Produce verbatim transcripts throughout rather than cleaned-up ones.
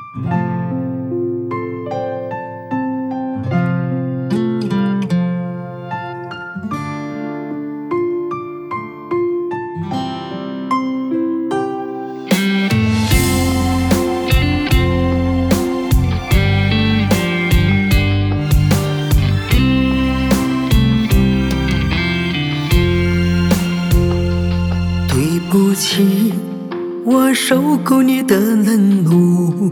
对不起，我受够你的冷落。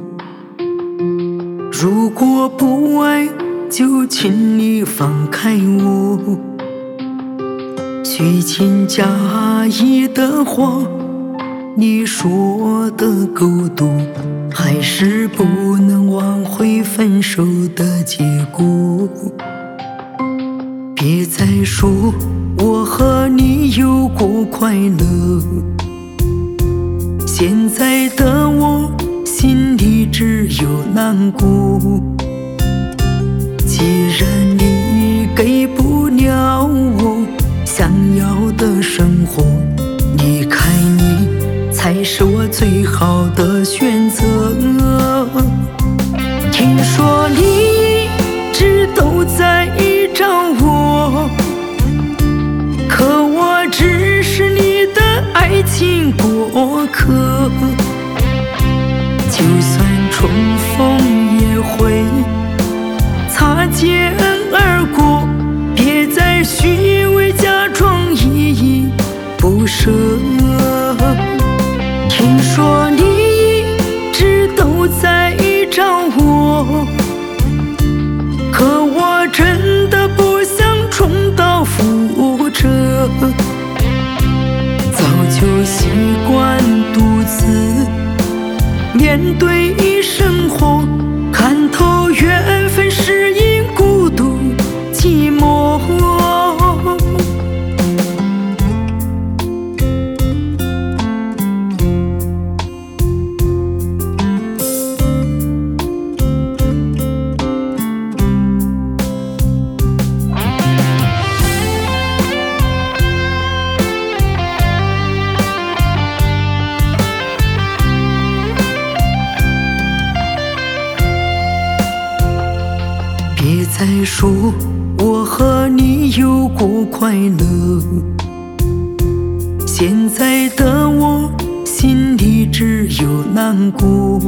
如果不爱，就请你放开我。虚情假意的话，你说的够多，还是不能挽回分手的结果。别再说我和你有过快乐，现在的我心里只有难过。既然你给不了我想要的生活，离开你才是我最好的选择。听说你一直都在找我，可我只是你的爱情过客。就算重逢也会擦肩而过，别再虚伪假装依依不舍。听说你一直都在找我，可我真的不想重蹈覆辙。早就习惯独自面对生活，看透缘分是因孤独寂寞。别再说我和你有过快乐，现在的我心里只有难过。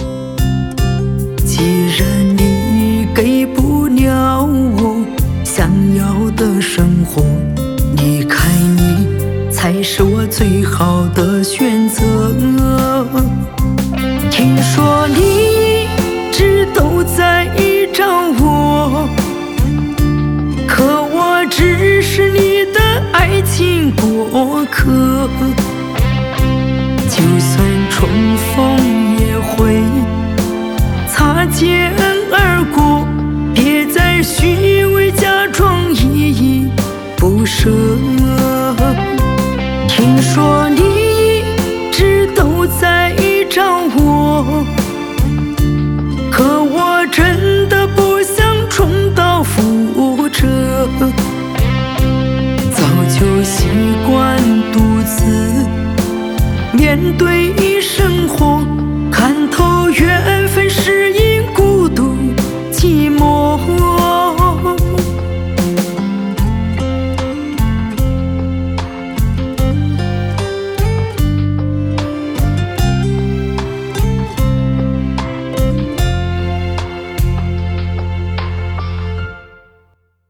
既然你给不了我想要的生活，离开你才是我最好的选择。听说你一直都在找我，可我只是你的爱情过客。就算重逢也会擦肩而过，别再虚伪假装依依不舍。听说你一直都在找我，可我真的不想重蹈覆辙。早就习惯独自面对